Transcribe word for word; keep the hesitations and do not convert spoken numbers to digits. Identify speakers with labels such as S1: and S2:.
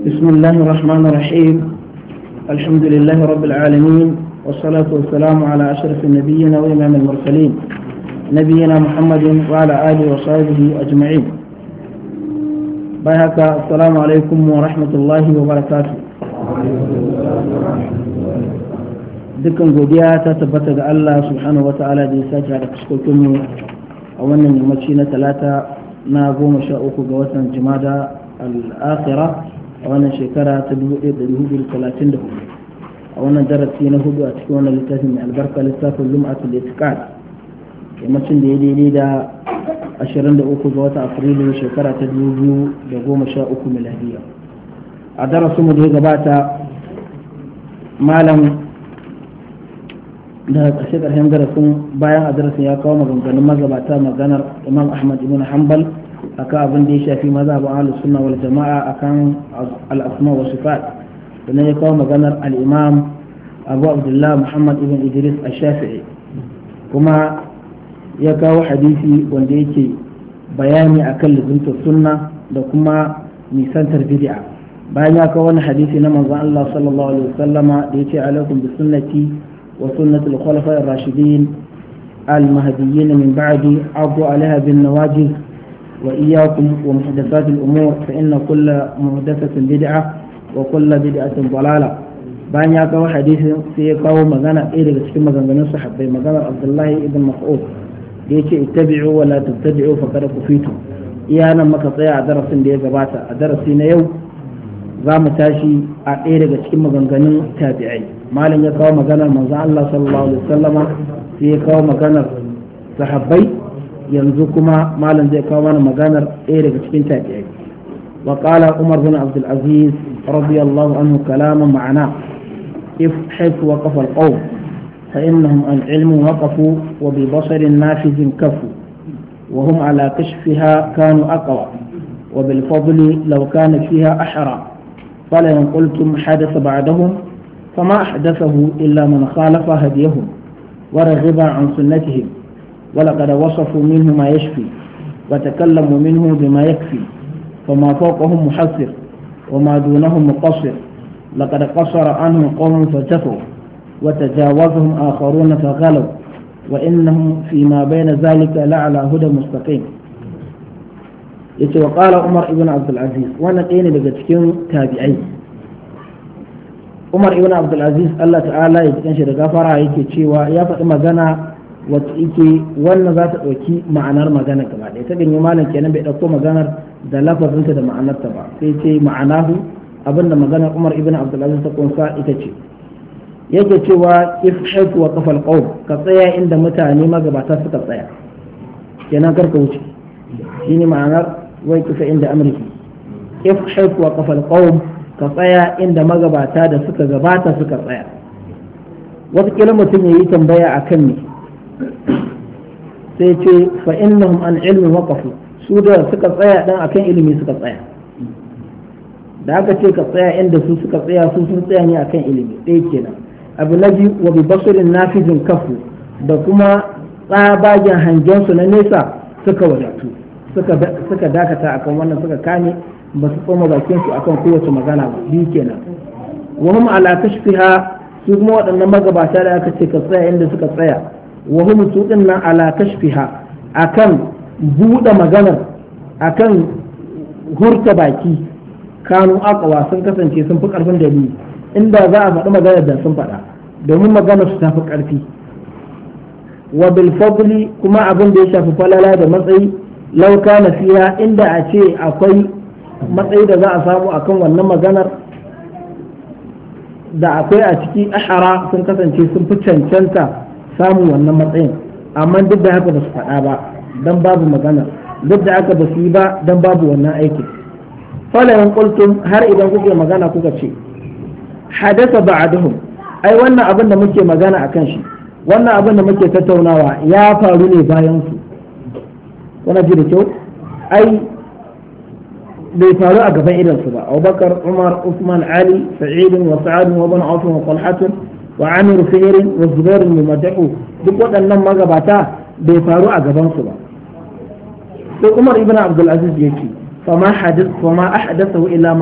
S1: بسم الله الرحمن الرحيم. الحمد لله رب العالمين، والصلاة والسلام على أشرف النبيين وإمام المرسلين نبينا محمد وعلى آله وصحبه أجمعين. بارك السلام عليكم ورحمة الله وبركاته. dukkan godiya ta tabbata ga Allah subhanahu wa ta'ala da ya sake haɗa fuskokinmu a wannan yammaci na talata na goma sha uku ga watan jumada al-akhira a wannan shekara ta dubu ɗaya da hudu da talatin da hudu a wannan darasi na hudu a cikin wannan littafin mai albarka littafin lum'atul itiqad yammacin da ya daidai da ashirin da uku ga watan afrilu shekara ta dubu biyu da goma sha uku miladiya. A darasinmu da ya gabata malam da ƙarshe ƙarshen darasin bayan a darasin ya kawo maganganun magabata maganar imam ahmad ibn hanbal akan abin da ya shafi mazhabin ahlus sunna wal jama'a akan al-asma wa sifat, sannan ya kawo maganar al-imam abu abdullah muhammad ibn idris ash-shafi'i kuma ya kawo hadisi wanda yake bayani akan luzumtar sunna da kuma nisantar bid'a. Bayan ya kawo wani hadisi na manzon Allah sallallahu alaihi wasallama da yace alaikum bi sunnati وسنة الخلفاء الراشدين المهديين من بعدي عضوا عليها بالنواجذ وإياكم ومحدثات الأمور فإن كل محدثة بدعة وكل بدعة ضلالة. بان يكاو حديث سيكاو مغانا إيه لغا cikin maganganun sahabbai maganar Abdullahi ibn Mas'ud da yake ittabi'u wa la tattabi'u faqad kufitu. iya nan maka tsaya a darasin da ya gabata. A darasi na yau za mu tashi a ɗaya daga cikin maganganun tabi'ai. malam ya kawo maganar manzo Allah sallallahu alaihi wasallama sai ya kawo maganar sahabbai, yanzu kuma malam zai kawo mana maganar ɗaya daga cikin tabi'ai. wa qala Umar bin Abdul Aziz radiyallahu anhu kalaman ma'ana if haythu waqafa al-qawm fa innahum an ilmin waqafu wa bi basarin nafizin kafu wa hum ala kashfiha kanu aqwa wa bil fadli law kana fiha ahra fala in qultum hadatha ba'dahum فما أحدثه إلا من خالف هديهم ورغب عن سنتهم ولقد وصفوا منه ما يشفي وتكلموا منه بما يكفي فما فوقهم محسر وما دونهم مقصر لقد قصر عنهم قوم فجفوا وتجاوزهم آخرون فغلوا وإنهم فيما بين ذلك لعلى هدى مستقيم. وقال عمر بن عبد العزيز وانا قيني لقد تابعين. Umar ibn Abdul Aziz Allah ta'ala ya cikin shi da gafara yake cewa ya faɗi magana wacce yake wannan za ta ɗauki ma'anar magana gaba ɗaya. Ta ganyi malam kenan bai ɗauko maganar da lafazinta da ma'anarta ba, sai ce ma'anahu abinda maganar Umar ibn Abdul Aziz ta kunsa ita ce yake cewa if haifu wa kafal qawm, ka tsaya inda mutane magabata suka tsaya, kenan karka wuce, shine ma'anar wai kifa inda amriki. if haifu wa kafal qawm, ka tsaya inda magabata da suka gabata suka tsaya. wataƙila mutum ya yi tambaya a kan ne sai ce fa innahum an ilmi waqafu, su da suka tsaya dan akan ilimi suka tsaya. da aka ce ka tsaya inda su suka tsaya, su sun tsaya ne akan ilimi ɗaya kenan. abu na biyu wa bi basirin nafizin kafu, da kuma tsabagen hangen su na nesa suka wadatu, suka dakata akan wannan, suka kame ba su tsoma bakin su akan kowace magana ba. biyu kenan. wa hum ala kashfiha, su kuma waɗannan magabata da aka ce ka tsaya inda suka tsaya, wa hum su din nan ala kashfiha, akan buɗe maganar, akan hurta baki, kanu aqwa, sun kasance sun fi karfin dalili. inda za a faɗi maganar da sun faɗa, domin maganar su ta fi ƙarfi. wa bil fadli, kuma abin da ya shafi falala da matsayi, law kana fiha, inda a ce akwai matsayi da za a samu akan wannan maganar da akwai a ciki, ahara, sun kasance sun fi cancanta samun wannan matsayin, amma duk da haka ba su faɗa ba dan babu magana, duk da haka ba su yi ba dan babu wannan aikin. falayan qultum, har idan kuke magana kuka ce hadasa ba'dahum, ai wannan abin da muke magana akan shi, wannan abin da muke tattaunawa ya faru ne bayan su. kuna ji da kyau, ai bai faru a gaban idansu ba. Abubakar, Umar, Usman, Ali, Sa'id wa Sa'ad wa Ibn Auf wa Talhat wa Amir Fihr wa Zubair al-Mumadahu, duk waɗannan magabata bai faru a gaban su ba. sai Umar ibn Abdul Aziz yake fama hadith fama ahdathahu illa